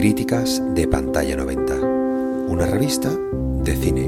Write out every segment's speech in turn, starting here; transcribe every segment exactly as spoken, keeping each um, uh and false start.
Críticas de Pantalla noventa, una revista de cine.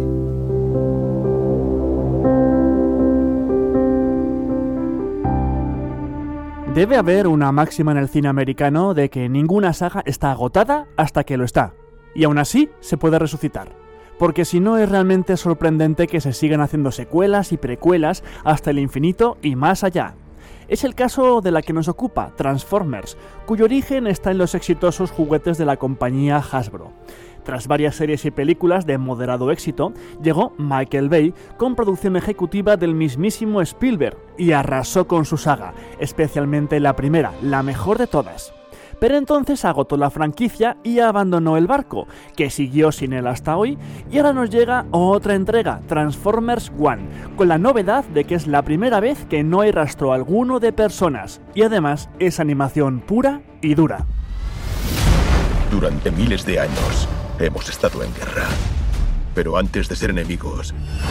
Debe haber una máxima en el cine americano de que ninguna saga está agotada hasta que lo está, y aún así se puede resucitar. Porque si no es realmente sorprendente que se sigan haciendo secuelas y precuelas hasta el infinito y más allá. Es el caso de la que nos ocupa, Transformers, cuyo origen está en los exitosos juguetes de la compañía Hasbro. Tras varias series y películas de moderado éxito, llegó Michael Bay con producción ejecutiva del mismísimo Spielberg y arrasó con su saga, especialmente la primera, la mejor de todas. Pero entonces agotó la franquicia y abandonó el barco, que siguió sin él hasta hoy, y ahora nos llega otra entrega, Transformers One, con la novedad de que es la primera vez que no hay rastro alguno de personas, y además es animación pura y dura. Durante miles de años hemos estado en guerra, pero antes de ser enemigos,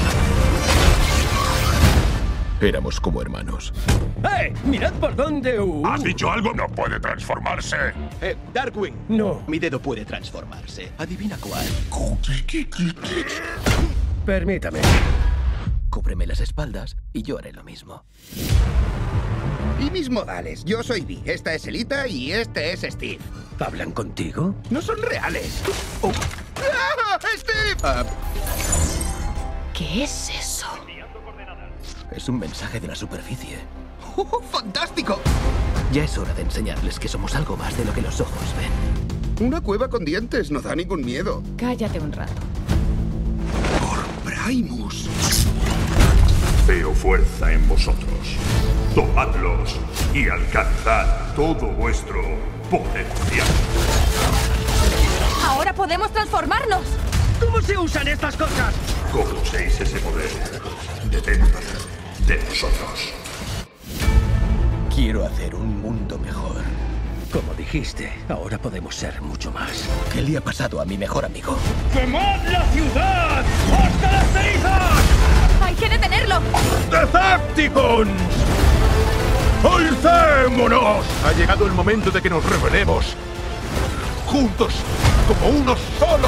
éramos como hermanos. ¡Eh! ¡Mirad por dónde! Uh. ¿Has dicho algo? No puede transformarse. Eh, Darkwing. No. Mi dedo puede transformarse. Adivina cuál. Permítame. Cúbreme las espaldas y yo haré lo mismo. Y mis modales. Yo soy Vi. Esta es Elita y este es Steve. ¿Hablan contigo? No son reales. Oh. ¡Ah, Steve! Uh. ¿Qué es eso? Es un mensaje de la superficie. ¡Oh, fantástico! Ya es hora de enseñarles que somos algo más de lo que los ojos ven. Una cueva con dientes no da ningún miedo. Cállate un rato. Por Primus. Veo fuerza en vosotros. Tomadlos y alcanzad todo vuestro potencial. ¡Ahora podemos transformarnos! ¿Cómo se usan estas cosas? ¿Cómo uséis ese poder? Depende de nosotros. Quiero hacer un mundo mejor. Como dijiste, ahora podemos ser mucho más. ¿Qué le ha pasado a mi mejor amigo? ¡Quemad la ciudad hasta las cenizas! ¡Hay que detenerlo! ¡Decepticons! ¡Alcémonos! Ha llegado el momento de que nos rebelemos. Juntos, como uno solo.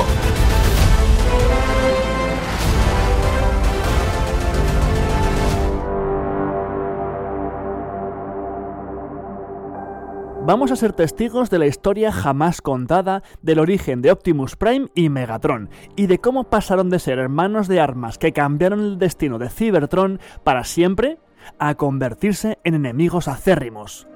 Vamos a ser testigos de la historia jamás contada del origen de Optimus Prime y Megatron, y de cómo pasaron de ser hermanos de armas que cambiaron el destino de Cybertron para siempre a convertirse en enemigos acérrimos.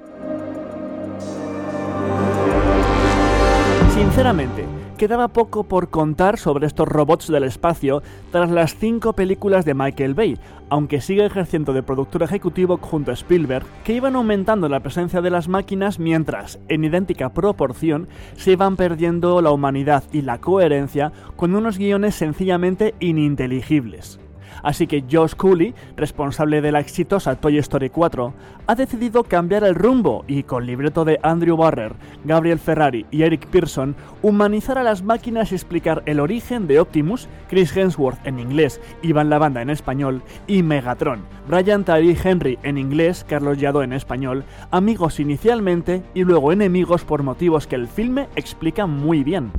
Sinceramente, quedaba poco por contar sobre estos robots del espacio tras las cinco películas de Michael Bay, aunque sigue ejerciendo de productor ejecutivo junto a Spielberg, que iban aumentando la presencia de las máquinas mientras, en idéntica proporción, se iban perdiendo la humanidad y la coherencia con unos guiones sencillamente ininteligibles. Así que Josh Cooley, responsable de la exitosa Toy Story cuatro, ha decidido cambiar el rumbo y, con libreto de Andrew Barrer, Gabriel Ferrari y Eric Pearson, humanizar a las máquinas y explicar el origen de Optimus, Chris Hemsworth en inglés, Ivan Lavanda en español, y Megatron, Brian Tyree Henry en inglés, Carlos Lladó en español, amigos inicialmente y luego enemigos por motivos que el filme explica muy bien.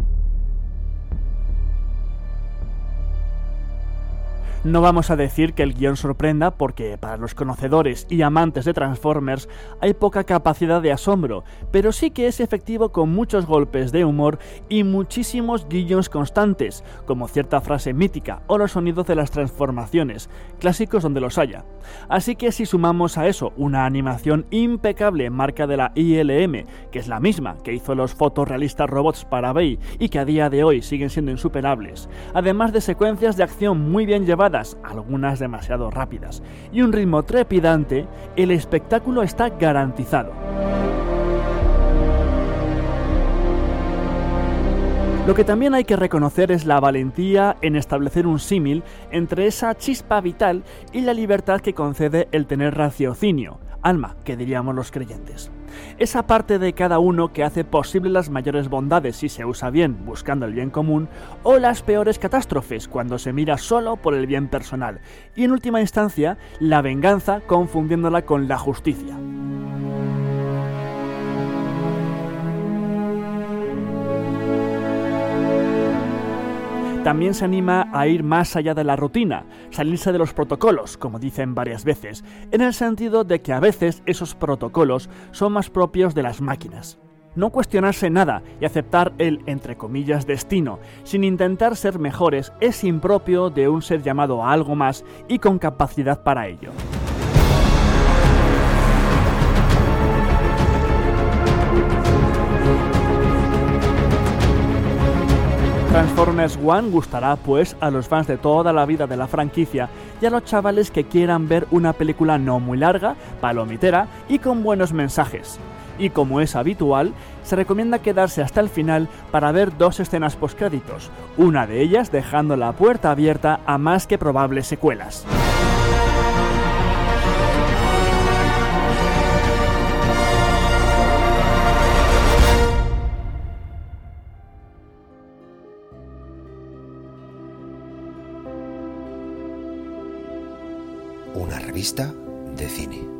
No vamos a decir que el guión sorprenda porque, para los conocedores y amantes de Transformers, hay poca capacidad de asombro, pero sí que es efectivo con muchos golpes de humor y muchísimos guiños constantes, como cierta frase mítica o los sonidos de las transformaciones, clásicos donde los haya. Así que si sumamos a eso una animación impecable marca de la I L M, que es la misma que hizo los fotorrealistas robots para Bay y que a día de hoy siguen siendo insuperables, además de secuencias de acción muy bien llevadas, algunas demasiado rápidas, y un ritmo trepidante, el espectáculo está garantizado. Lo que también hay que reconocer es la valentía en establecer un símil entre esa chispa vital y la libertad que concede el tener raciocinio, alma, que diríamos los creyentes. Esa parte de cada uno que hace posible las mayores bondades si se usa bien, buscando el bien común, o las peores catástrofes cuando se mira solo por el bien personal, y en última instancia, la venganza confundiéndola con la justicia. También se anima a ir más allá de la rutina, salirse de los protocolos, como dicen varias veces, en el sentido de que a veces esos protocolos son más propios de las máquinas. No cuestionarse nada y aceptar el, entre comillas, destino, sin intentar ser mejores, es impropio de un ser llamado a algo más y con capacidad para ello. Transformers One gustará pues a los fans de toda la vida de la franquicia y a los chavales que quieran ver una película no muy larga, palomitera y con buenos mensajes. Y como es habitual, se recomienda quedarse hasta el final para ver dos escenas postcréditos, una de ellas dejando la puerta abierta a más que probables secuelas. Una revista de cine.